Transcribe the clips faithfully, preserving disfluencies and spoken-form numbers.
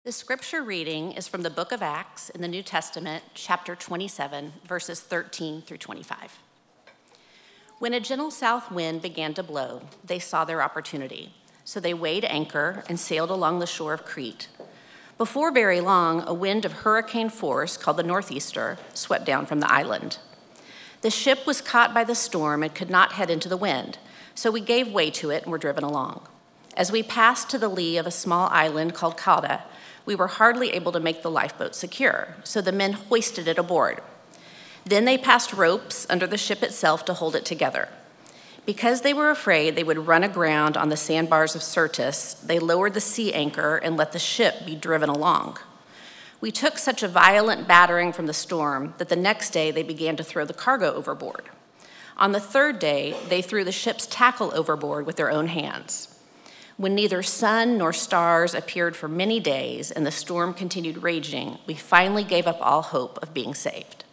The scripture reading is from the book of Acts in the New Testament, chapter twenty-seven, verses thirteen through twenty-five. When a gentle south wind began to blow, they saw their opportunity. So they weighed anchor and sailed along the shore of Crete. Before very long, a wind of hurricane force called the Northeaster swept down from the island. The ship was caught by the storm and could not head into the wind, so we gave way to it and were driven along. As we passed to the lee of a small island called Cauda, we were hardly able to make the lifeboat secure, so the men hoisted it aboard. Then they passed ropes under the ship itself to hold it together. Because they were afraid they would run aground on the sandbars of Syrtis, they lowered the sea anchor and let the ship be driven along. We took such a violent battering from the storm that the next day they began to throw the cargo overboard. On the third day, they threw the ship's tackle overboard with their own hands. When neither sun nor stars appeared for many days and the storm continued raging, we finally gave up all hope of being saved.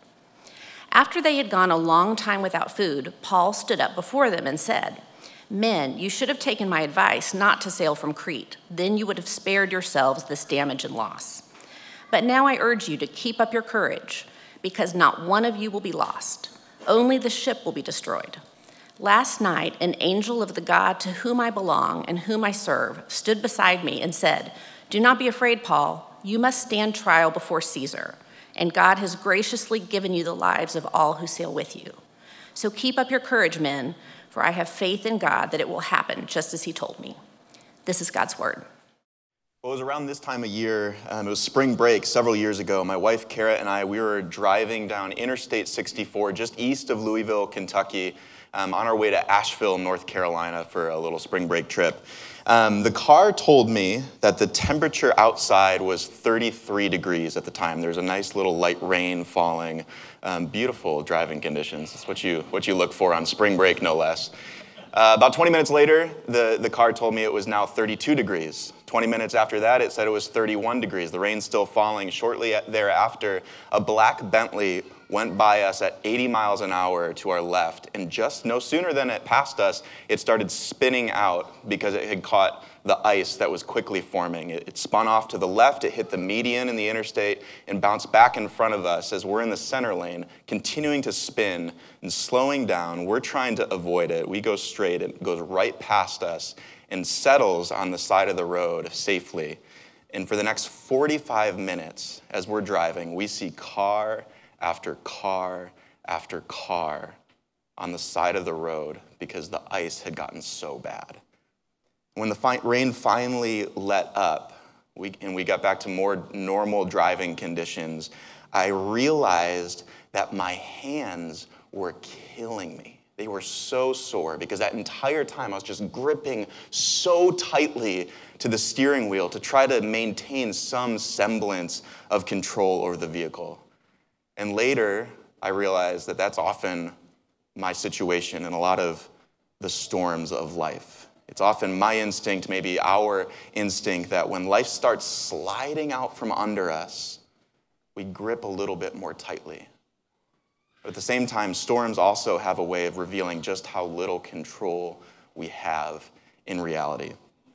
After they had gone a long time without food, Paul stood up before them and said, "Men, you should have taken my advice not to sail from Crete. Then you would have spared yourselves this damage and loss. But now I urge you to keep up your courage, because not one of you will be lost. Only the ship will be destroyed." Last night, an angel of the God to whom I belong and whom I serve stood beside me and said, "Do not be afraid, Paul. You must stand trial before Caesar, and God has graciously given you the lives of all who sail with you. So keep up your courage, men, for I have faith in God that it will happen just as he told me." This is God's word. Well, it was around this time of year, um, it was spring break several years ago. My wife, Kara, and I, we were driving down Interstate sixty-four just east of Louisville, Kentucky, um, on our way to Asheville, North Carolina for a little spring break trip. Um, the car told me that the temperature outside was thirty-three degrees at the time. There was a nice little light rain falling, um, beautiful driving conditions. That's what you, what you look for on spring break, no less. Uh, about twenty minutes later, the, the car told me it was now thirty-two degrees. twenty minutes after that, it said it was thirty-one degrees. The rain's still falling. Shortly thereafter, a black Bentley went by us at eighty miles an hour to our left, and just no sooner than it passed us, it started spinning out because it had caught the ice that was quickly forming. It, it spun off to the left, it hit the median in the interstate, and bounced back in front of us as we're in the center lane, continuing to spin and slowing down. We're trying to avoid it. We go straight, it goes right past us and settles on the side of the road safely. And for the next forty-five minutes, as we're driving, we see car after car after car on the side of the road because the ice had gotten so bad. When the fi- rain finally let up we, and we got back to more normal driving conditions, I realized that my hands were killing me. They were so sore because that entire time I was just gripping so tightly to the steering wheel to try to maintain some semblance of control over the vehicle. And later, I realized that that's often my situation in a lot of the storms of life. It's often my instinct, maybe our instinct, that when life starts sliding out from under us, we grip a little bit more tightly. But at the same time, storms also have a way of revealing just how little control we have in reality.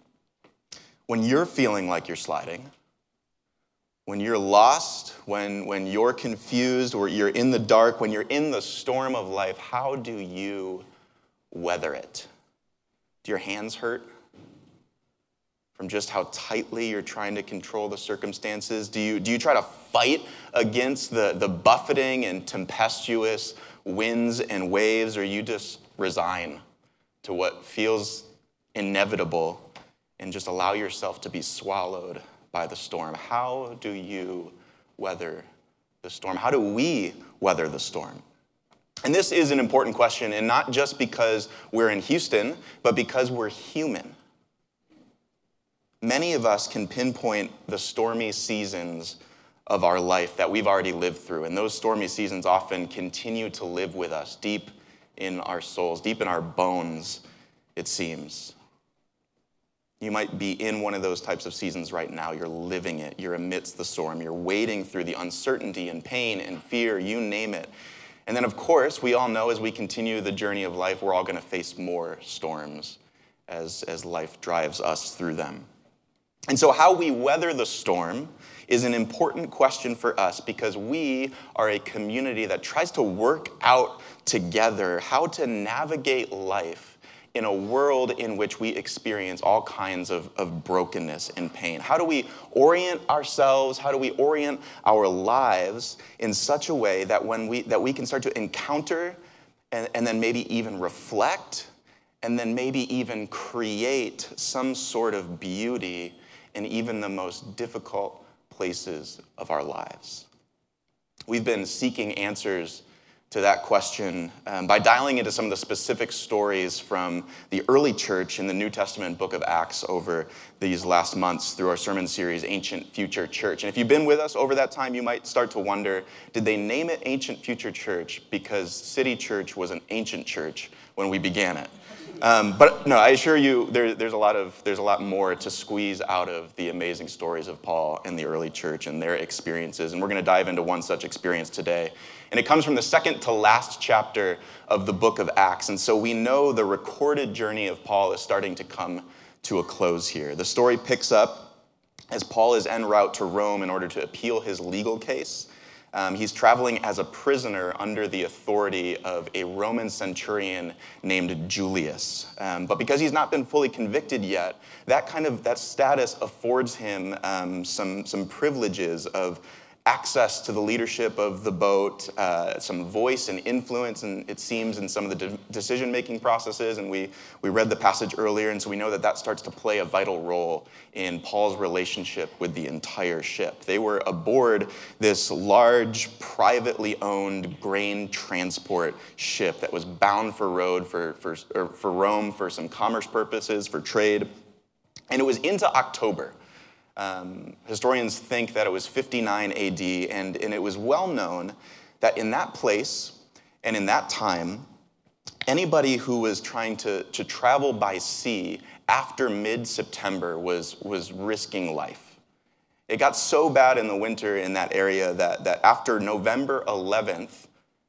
When you're feeling like you're sliding, when you're lost, when, when you're confused, or you're in the dark, when you're in the storm of life, how do you weather it? Do your hands hurt from just how tightly you're trying to control the circumstances? Do you, do you try to fight against the, the buffeting and tempestuous winds and waves, or you just resign to what feels inevitable and just allow yourself to be swallowed by the storm? How do you weather the storm? How do we weather the storm? And this is an important question, and not just because we're in Houston, but because we're human. Many of us can pinpoint the stormy seasons of our life that we've already lived through, and those stormy seasons often continue to live with us deep in our souls, deep in our bones, it seems. You might be in one of those types of seasons right now. You're living it. You're amidst the storm. You're wading through the uncertainty and pain and fear, you name it. And then, of course, we all know as we continue the journey of life, we're all going to face more storms as, as life drives us through them. And so how we weather the storm is an important question for us because we are a community that tries to work out together how to navigate life in a world in which we experience all kinds of, of brokenness and pain. How do we orient ourselves? How do we orient our lives in such a way that when we that we can start to encounter and, and then maybe even reflect and then maybe even create some sort of beauty in even the most difficult places of our lives? We've been seeking answers to that question um, by dialing into some of the specific stories from the early church in the New Testament book of Acts over these last months through our sermon series, Ancient Future Church. And if you've been with us over that time, you might start to wonder, did they name it Ancient Future Church because City Church was an ancient church when we began it? Um, but no, I assure you, there, there's a lot of there's a lot more to squeeze out of the amazing stories of Paul and the early church and their experiences. And we're going to dive into one such experience today. And it comes from the second to last chapter of the book of Acts. And so we know the recorded journey of Paul is starting to come to a close here. The story picks up as Paul is en route to Rome in order to appeal his legal case. Um, he's traveling as a prisoner under the authority of a Roman centurion named Julius. Um, but because he's not been fully convicted yet, that kind of that status affords him um, some, some privileges of access to the leadership of the boat, uh, some voice and influence, and it seems, in some of the de- decision-making processes. And we, we read the passage earlier, and so we know that that starts to play a vital role in Paul's relationship with the entire ship. They were aboard this large, privately owned grain transport ship that was bound for road for, for, or for Rome for some commerce purposes, for trade. And it was into October. Um, historians think that it was fifty-nine A D, and, and it was well known that in that place and in that time, anybody who was trying to, to travel by sea after mid-September was, was risking life. It got so bad in the winter in that area that, that after November eleventh,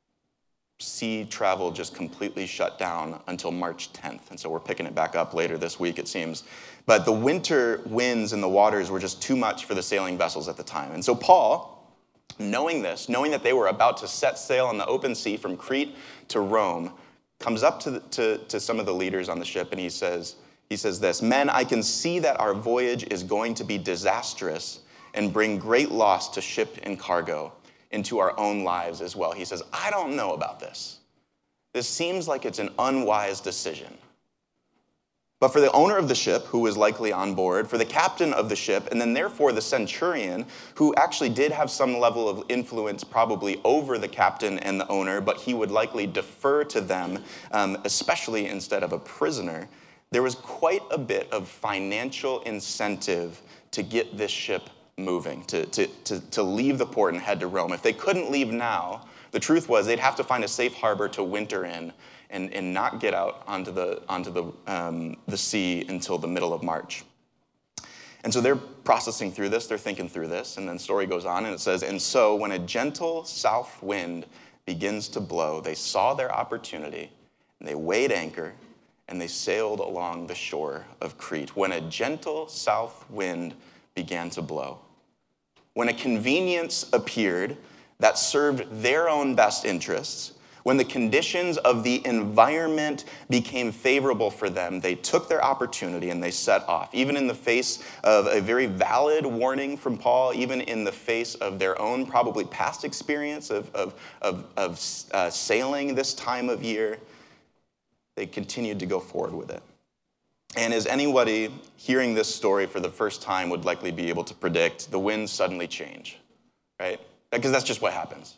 sea travel just completely shut down until March tenth. And so we're picking it back up later this week, it seems. But the winter winds and the waters were just too much for the sailing vessels at the time. And so Paul, knowing this, knowing that they were about to set sail on the open sea from Crete to Rome, comes up to, the, to, to some of the leaders on the ship and he says, he says this, "Men, I can see that our voyage is going to be disastrous and bring great loss to ship and cargo, into our own lives as well." He says, "I don't know about this. This seems like it's an unwise decision. But for the owner of the ship, who was likely on board, for the captain of the ship, and then therefore the centurion, who actually did have some level of influence probably over the captain and the owner, but he would likely defer to them, um, especially instead of a prisoner, there was quite a bit of financial incentive to get this ship moving, to, to, to, to leave the port and head to Rome. If they couldn't leave now, the truth was they'd have to find a safe harbor to winter in and, and not get out onto the, onto the, um, the sea until the middle of March. And so they're processing through this, they're thinking through this, and then the story goes on and it says, "And so when a gentle south wind begins to blow, they saw their opportunity, and they weighed anchor, and they sailed along the shore of Crete." When a gentle south wind began to blow. When a convenience appeared that served their own best interests, when the conditions of the environment became favorable for them, they took their opportunity and they set off. Even in the face of a very valid warning from Paul, even in the face of their own probably past experience of, of, of, of uh, sailing this time of year, they continued to go forward with it. And as anybody hearing this story for the first time would likely be able to predict, the winds suddenly change, right? Because that's just what happens.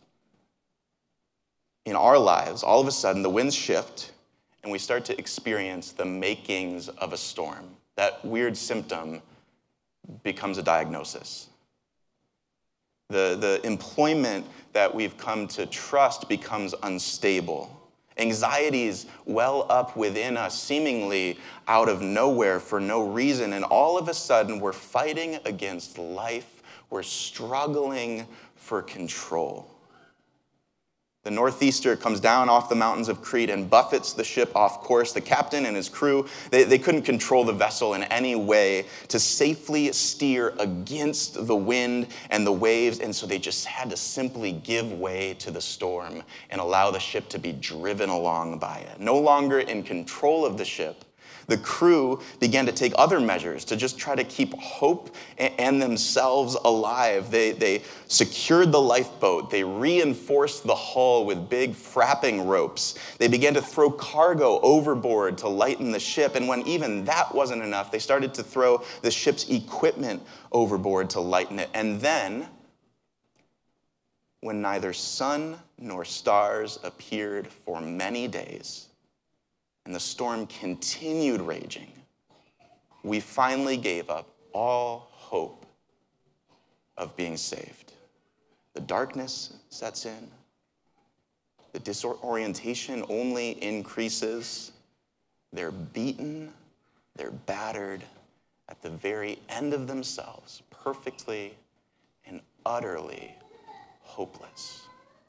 In our lives, all of a sudden, the winds shift, and we start to experience the makings of a storm. That weird symptom becomes a diagnosis. The, the employment that we've come to trust becomes unstable. Anxieties well up within us, seemingly out of nowhere for no reason. And all of a sudden, we're fighting against life. We're struggling for control. The northeaster comes down off the mountains of Crete and buffets the ship off course. The captain and his crew, they, they couldn't control the vessel in any way to safely steer against the wind and the waves, and so they just had to simply give way to the storm and allow the ship to be driven along by it. No longer in control of the ship, the crew began to take other measures to just try to keep hope and themselves alive. They, they secured the lifeboat. They reinforced the hull with big frapping ropes. They began to throw cargo overboard to lighten the ship. And when even that wasn't enough, they started to throw the ship's equipment overboard to lighten it. And then, when neither sun nor stars appeared for many days, and the storm continued raging, we finally gave up all hope of being saved. The darkness sets in. The disorientation only increases. They're beaten. They're battered at the very end of themselves, perfectly and utterly hopeless.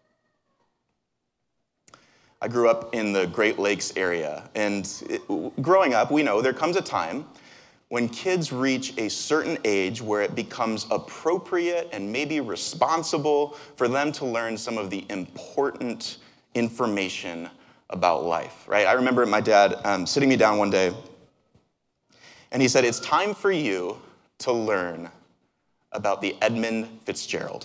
I grew up in the Great Lakes area, and it, growing up, we know there comes a time when kids reach a certain age where it becomes appropriate and maybe responsible for them to learn some of the important information about life, right? I remember my dad um, sitting me down one day, and he said, "It's time for you to learn about the Edmund Fitzgerald."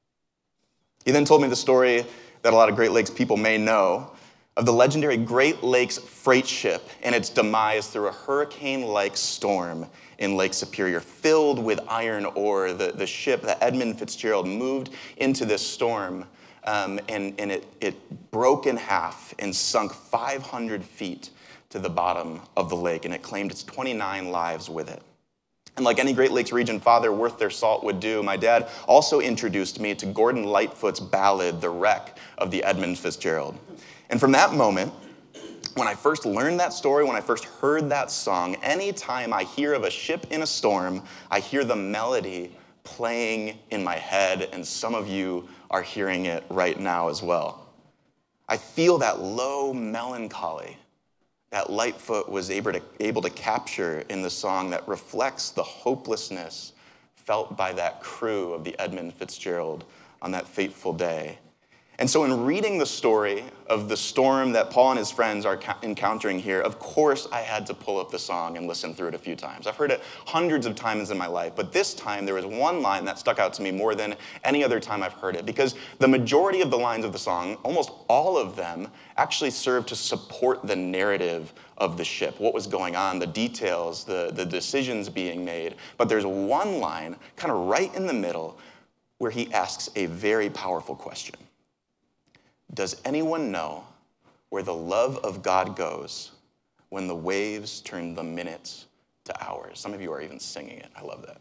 He then told me the story that a lot of Great Lakes people may know of the legendary Great Lakes freight ship and its demise through a hurricane-like storm in Lake Superior, filled with iron ore. The, the ship, the Edmund Fitzgerald, moved into this storm, um, and, and it, it broke in half and sunk five hundred feet to the bottom of the lake, and it claimed its twenty-nine lives with it. And like any Great Lakes region father worth their salt would do, my dad also introduced me to Gordon Lightfoot's ballad, The Wreck of the Edmund Fitzgerald. And from that moment, when I first learned that story, when I first heard that song, anytime I hear of a ship in a storm, I hear the melody playing in my head, and some of you are hearing it right now as well. I feel that low melancholy that Lightfoot was able to, able to capture in the song that reflects the hopelessness felt by that crew of the Edmund Fitzgerald on that fateful day. And so in reading the story of the storm that Paul and his friends are encountering here, of course I had to pull up the song and listen through it a few times. I've heard it hundreds of times in my life, but this time there was one line that stuck out to me more than any other time I've heard it, because the majority of the lines of the song, almost all of them, actually serve to support the narrative of the ship, what was going on, the details, the, the decisions being made. But there's one line, kind of right in the middle, where he asks a very powerful question. Does anyone know where the love of God goes when the waves turn the minutes to hours? Some of you are even singing it. I love that.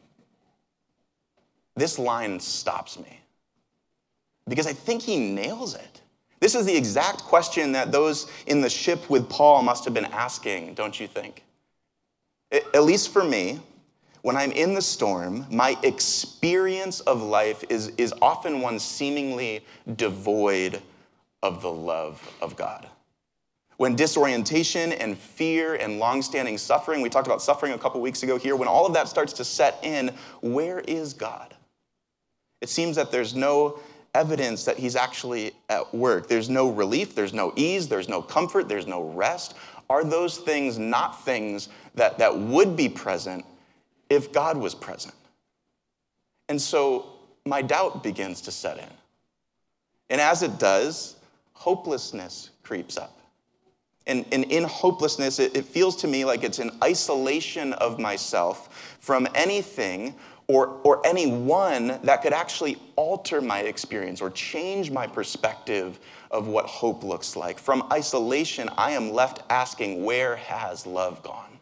This line stops me because I think he nails it. This is the exact question that those in the ship with Paul must have been asking, don't you think? At least for me, when I'm in the storm, my experience of life is, is often one seemingly devoid of the love of God. When disorientation and fear and long-standing suffering, we talked about suffering a couple weeks ago here, when all of that starts to set in, where is God? It seems that there's no evidence that he's actually at work. There's no relief, there's no ease, there's no comfort, there's no rest. Are those things not things that, that would be present if God was present? And so my doubt begins to set in. And as it does, hopelessness creeps up. And, and in hopelessness, it, it feels to me like it's an isolation of myself from anything or, or anyone that could actually alter my experience or change my perspective of what hope looks like. From isolation, I am left asking, where has love gone?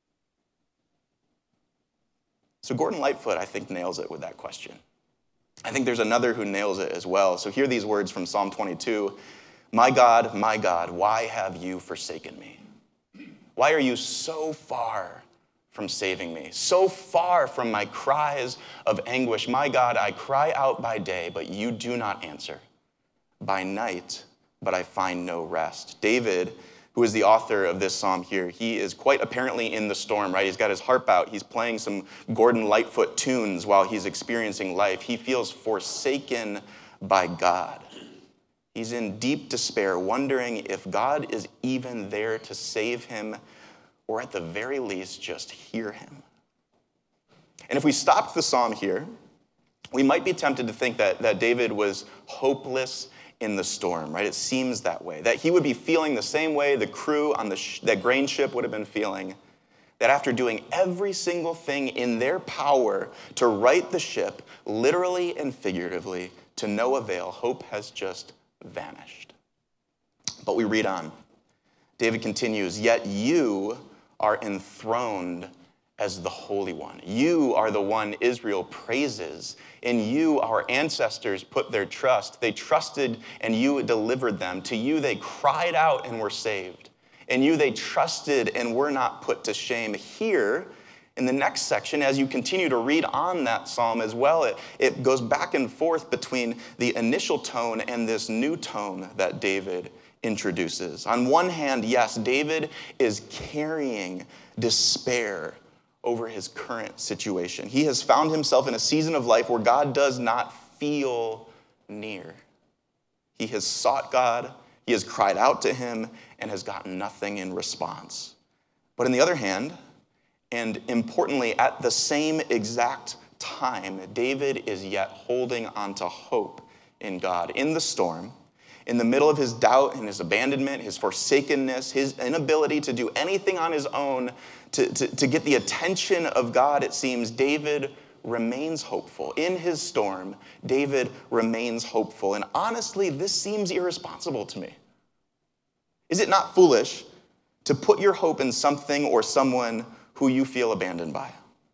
So Gordon Lightfoot, I think, nails it with that question. I think there's another who nails it as well. So hear these words from Psalm twenty-two. My God, my God, why have you forsaken me? Why are you so far from saving me, so far from my cries of anguish? My God, I cry out by day, but you do not answer. By night, but I find no rest. David, who is the author of this psalm here, he is quite apparently in the storm, right? He's got his harp out. He's playing some Gordon Lightfoot tunes while he's experiencing life. He feels forsaken by God. He's in deep despair, wondering if God is even there to save him, or at the very least, just hear him. And if we stopped the psalm here, we might be tempted to think that, that David was hopeless in the storm, right? It seems that way, that he would be feeling the same way the crew on the sh- that grain ship would have been feeling, that after doing every single thing in their power to right the ship, literally and figuratively, to no avail, hope has just vanished. But we read on. David continues, "Yet you are enthroned as the Holy One. You are the one Israel praises. In you our ancestors put their trust. They trusted and you delivered them. To you they cried out and were saved. In you they trusted and were not put to shame." Here, in the next section, as you continue to read on that psalm as well, it, it goes back and forth between the initial tone and this new tone that David introduces. On one hand, yes, David is carrying despair over his current situation. He has found himself in a season of life where God does not feel near. He has sought God, he has cried out to him, and has gotten nothing in response. But on the other hand, and importantly, at the same exact time, David is yet holding on to hope in God. In the storm, in the middle of his doubt and his abandonment, his forsakenness, his inability to do anything on his own to, to, to get the attention of God, it seems, David remains hopeful. In his storm, David remains hopeful. And honestly, this seems irresponsible to me. Is it not foolish to put your hope in something or someone who you feel abandoned by?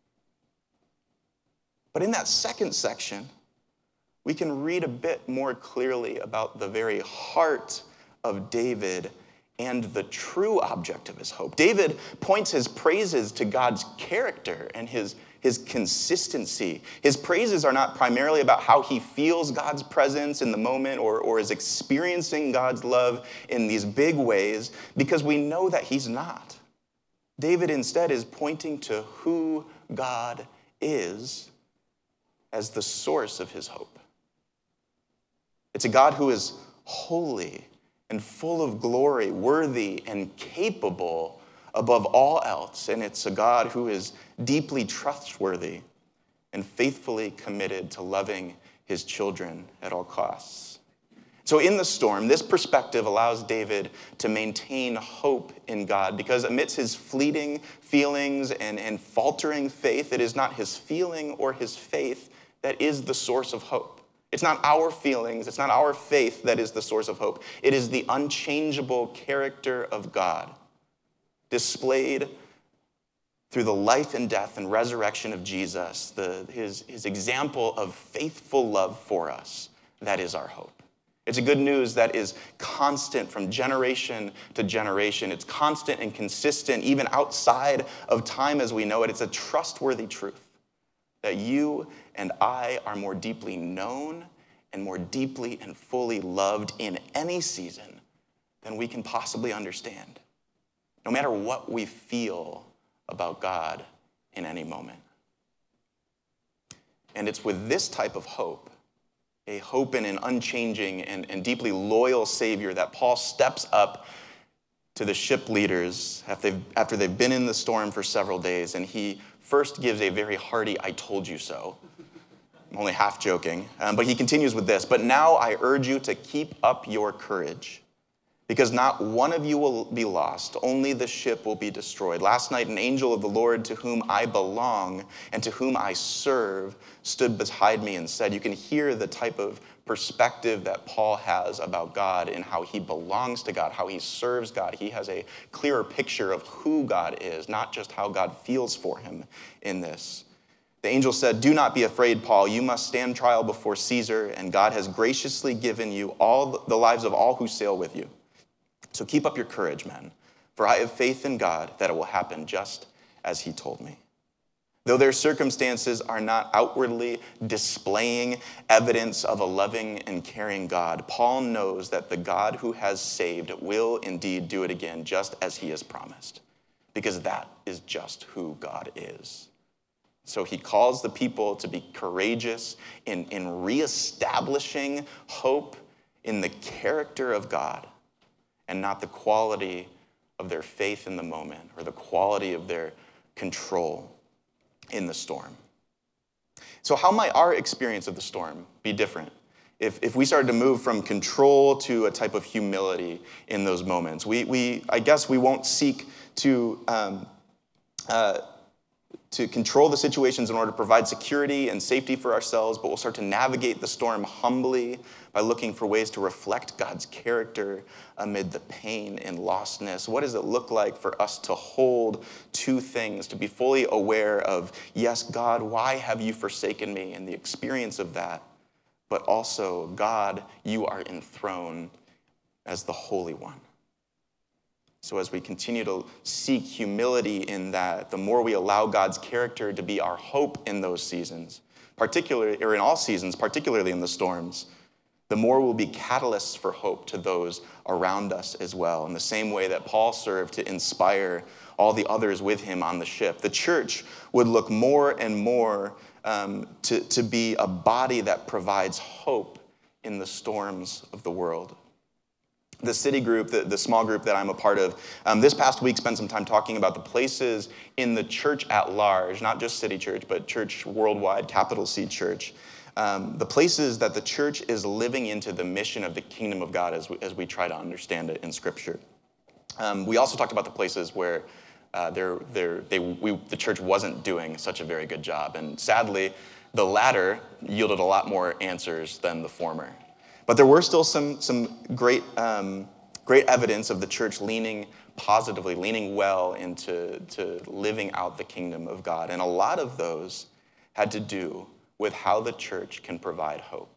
But in that second section, we can read a bit more clearly about the very heart of David and the true object of his hope. David points his praises to God's character and his, his consistency. His praises are not primarily about how he feels God's presence in the moment or, or is experiencing God's love in these big ways, because we know that he's not. David instead is pointing to who God is as the source of his hope. It's a God who is holy and full of glory, worthy and capable above all else. And it's a God who is deeply trustworthy and faithfully committed to loving his children at all costs. So in the storm, this perspective allows David to maintain hope in God, because amidst his fleeting feelings and, and faltering faith, it is not his feeling or his faith that is the source of hope. It's not our feelings, it's not our faith that is the source of hope. It is the unchangeable character of God, displayed through the life and death and resurrection of Jesus, the, his, his example of faithful love for us. That is our hope. It's a good news that is constant from generation to generation. It's constant and consistent even outside of time as we know it. It's a trustworthy truth that you and I are more deeply known and more deeply and fully loved in any season than we can possibly understand, no matter what we feel about God in any moment. And it's with this type of hope, a hope in an unchanging and, and deeply loyal Savior, that Paul steps up to the ship leaders after they've, after they've been in the storm for several days, and he first gives a very hearty "I told you so." I'm only half joking, um, but he continues with this. "But now I urge you to keep up your courage, because not one of you will be lost, only the ship will be destroyed. Last night an angel of the Lord, to whom I belong and to whom I serve, stood beside me and said," you can hear the type of perspective that Paul has about God and how he belongs to God, how he serves God. He has a clearer picture of who God is, not just how God feels for him in this. The angel said, "Do not be afraid, Paul. You must stand trial before Caesar, and God has graciously given you all the lives of all who sail with you. So keep up your courage, men, for I have faith in God that it will happen just as he told me." Though their circumstances are not outwardly displaying evidence of a loving and caring God, Paul knows that the God who has saved will indeed do it again, just as he has promised, because that is just who God is. So he calls the people to be courageous in, in reestablishing hope in the character of God and not the quality of their faith in the moment or the quality of their control in the storm. So how might our experience of the storm be different if, if we started to move from control to a type of humility in those moments? We, we I guess we won't seek to, um, uh, to control the situations in order to provide security and safety for ourselves, but we'll start to navigate the storm humbly by looking for ways to reflect God's character amid the pain and lostness. What does it look like for us to hold two things, to be fully aware of, yes, God, why have you forsaken me, and the experience of that, but also, God, you are enthroned as the Holy One. So as we continue to seek humility in that, the more we allow God's character to be our hope in those seasons, particularly, or in all seasons, particularly in the storms, the more we'll be catalysts for hope to those around us as well, in the same way that Paul served to inspire all the others with him on the ship. The church would look more and more um, to, to be a body that provides hope in the storms of the world. The city group, the, the small group that I'm a part of, um, this past week spent some time talking about the places in the church at large, not just City Church, but church worldwide, capital C Church, um, the places that the church is living into the mission of the kingdom of God as we, as we try to understand it in Scripture. Um, we also talked about the places where uh, they're, they're, they, we, the church wasn't doing such a very good job. And sadly, the latter yielded a lot more answers than the former. But there were still some, some great, um, great evidence of the church leaning positively, leaning well into to living out the kingdom of God. And a lot of those had to do with how the church can provide hope.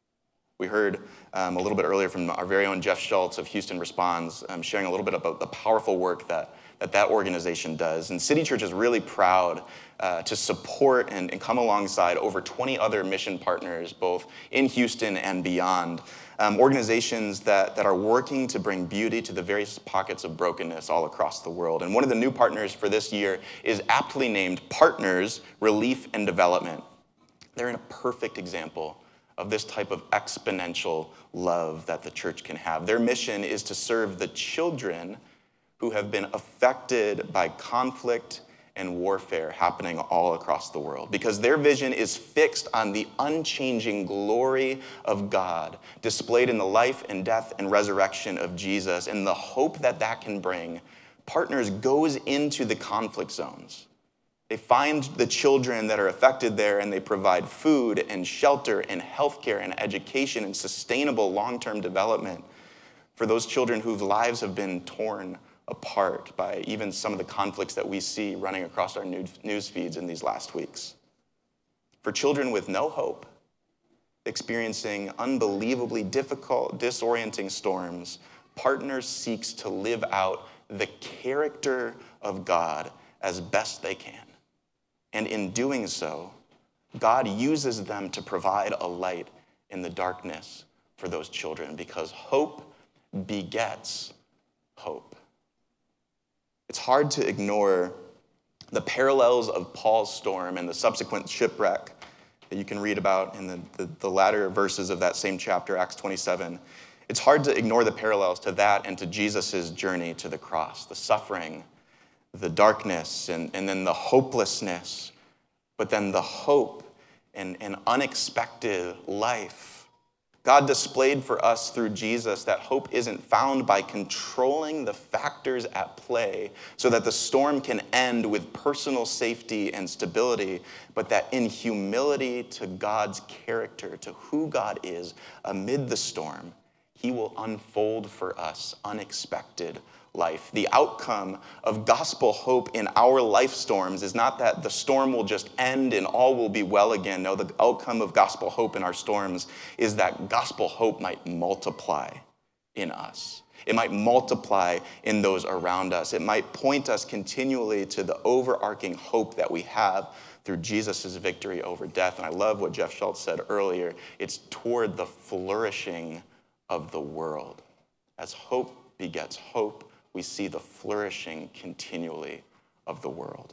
We heard um, a little bit earlier from our very own Jeff Schultz of Houston Responds, um, sharing a little bit about the powerful work that that, that organization does. And City Church is really proud uh, to support and, and come alongside over twenty other mission partners, both in Houston and beyond, um, organizations that, that are working to bring beauty to the various pockets of brokenness all across the world. And one of the new partners for this year is aptly named Partners Relief and Development. They're a perfect example of this type of exponential love that the church can have. Their mission is to serve the children who have been affected by conflict and warfare happening all across the world, because their vision is fixed on the unchanging glory of God displayed in the life and death and resurrection of Jesus, and the hope that that can bring. Partners goes into the conflict zones. They find the children that are affected there, and they provide food and shelter and healthcare and education and sustainable long-term development for those children whose lives have been torn apart by even some of the conflicts that we see running across our news feeds in these last weeks. For children with no hope, experiencing unbelievably difficult, disorienting storms, Partners seeks to live out the character of God as best they can. And in doing so, God uses them to provide a light in the darkness for those children, because hope begets hope. It's hard to ignore the parallels of Paul's storm and the subsequent shipwreck that you can read about in the, the, the latter verses of that same chapter, Acts twenty-seven. It's hard to ignore the parallels to that and to Jesus' journey to the cross, the suffering, the darkness, and, and then the hopelessness, but then the hope and, and unexpected life. God displayed for us through Jesus that hope isn't found by controlling the factors at play so that the storm can end with personal safety and stability, but that in humility to God's character, to who God is amid the storm, he will unfold for us unexpected life. The outcome of gospel hope in our life storms is not that the storm will just end and all will be well again. No, the outcome of gospel hope in our storms is that gospel hope might multiply in us. It might multiply in those around us. It might point us continually to the overarching hope that we have through Jesus' victory over death. And I love what Jeff Schultz said earlier. It's toward the flourishing of the world. As hope begets hope, we see the flourishing continually of the world.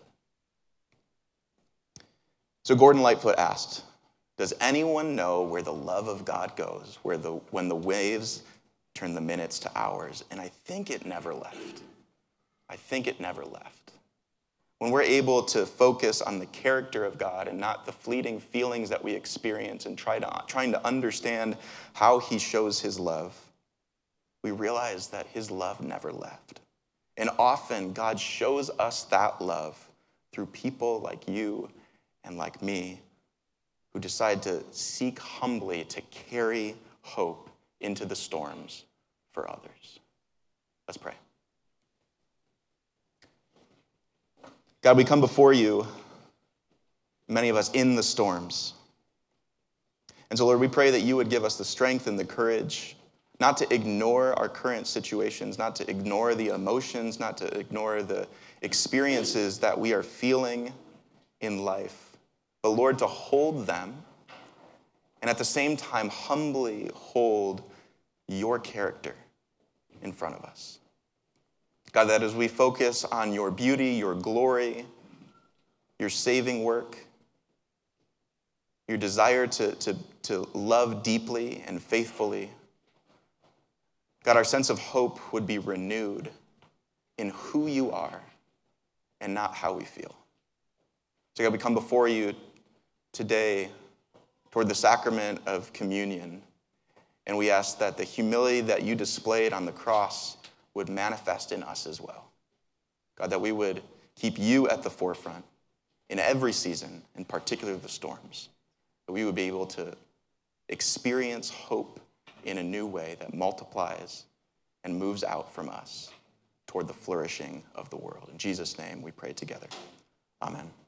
So Gordon Lightfoot asked, does anyone know where the love of God goes, where the, when the waves turn the minutes to hours? And I think it never left. I think it never left. When we're able to focus on the character of God and not the fleeting feelings that we experience and try to, trying to understand how he shows his love, we realize that his love never left. And often God shows us that love through people like you and like me who decide to seek humbly to carry hope into the storms for others. Let's pray. God, we come before you, many of us in the storms. And so, Lord, we pray that you would give us the strength and the courage not to ignore our current situations, not to ignore the emotions, not to ignore the experiences that we are feeling in life, but, Lord, to hold them and at the same time humbly hold your character in front of us. God, that as we focus on your beauty, your glory, your saving work, your desire to, to, to love deeply and faithfully, God, our sense of hope would be renewed in who you are and not how we feel. So God, we come before you today toward the sacrament of communion, and we ask that the humility that you displayed on the cross would manifest in us as well. God, that we would keep you at the forefront in every season, in particular the storms. That we would be able to experience hope in a new way that multiplies and moves out from us toward the flourishing of the world. In Jesus' name we pray together. Amen.